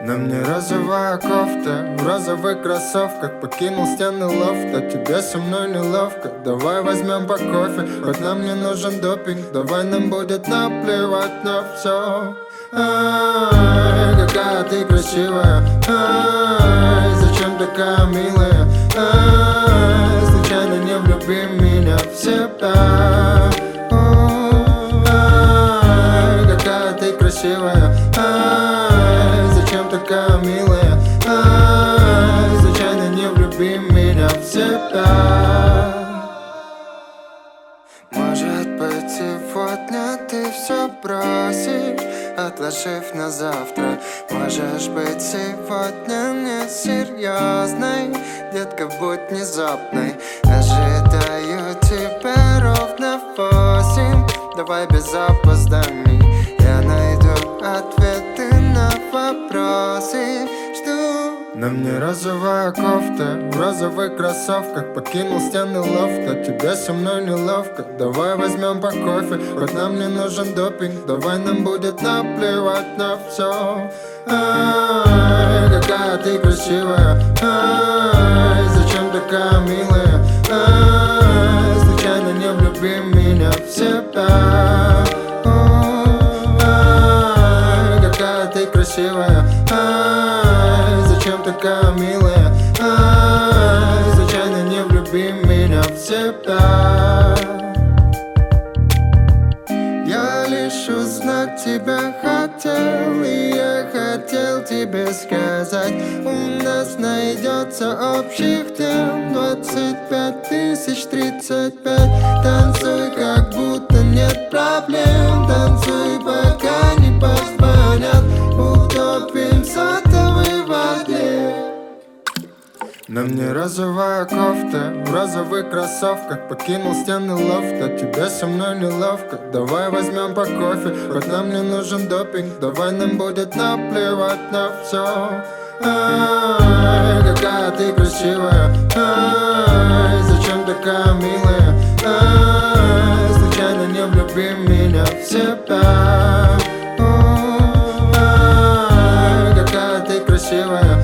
На мне розовая кофта, в розовых кроссовках. Покинул стены лофта, тебе со мной неловко. Давай возьмем по кофе, хоть нам не нужен допинг. Давай нам будет наплевать на все. Ай, какая ты красивая. Ай, зачем такая милая. Ай, случайно не влюби меня в себя. Ай, какая ты красивая. Ай, зачем такая милая. Ай, случайно не влюби меня в себя. Может быть, сегодня ты все бросишь, отложив на завтра. Можешь быть сегодня не серьезной, детка, будь внезапной. Ожидаю тебя ровно в 8. Давай без опозданий, я найду ответы на вопросы. Жду. На мне розовая кофта, в розовых кроссовках. Покинул стены лофта, тебе со мной неловко. Давай возьмем по кофе, хоть нам не нужен допинг. Давай нам будет наплевать на все. Ай, какая ты красивая. Ай, зачем такая милая. Ай, случайно не влюби меня в себя. Ай, какая ты красивая. Ай, зачем такая милая. Ай, случайно не влюби меня в себя. Я лишь узнать тебя хотел, и я хотел тебе сказать: у нас найдется общих тем 25 035. Танцуй, как будто нет проблем. Танцуй, пока не позвонят. Утопим сотовый в воде. На мне розовая кофта, в розовых кроссовках. Покинул стены лофта, тебе со мной неловко. Давай возьмем по кофе, хоть нам не нужен допинг. Давай нам будет наплевать на все. Ай, какая ты красивая. Ай, зачем такая милая. Ай, случайно не влюби меня в себя. Ай, какая ты красивая.